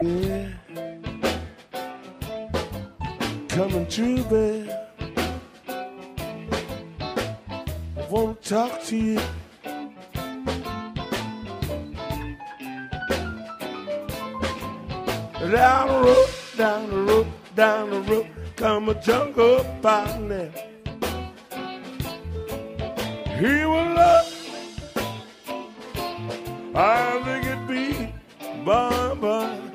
Yeah. Coming to bed. Won't talk to you. Down the road, down the road, down the road, come a jungle partner. He will love. I think it be bye bye.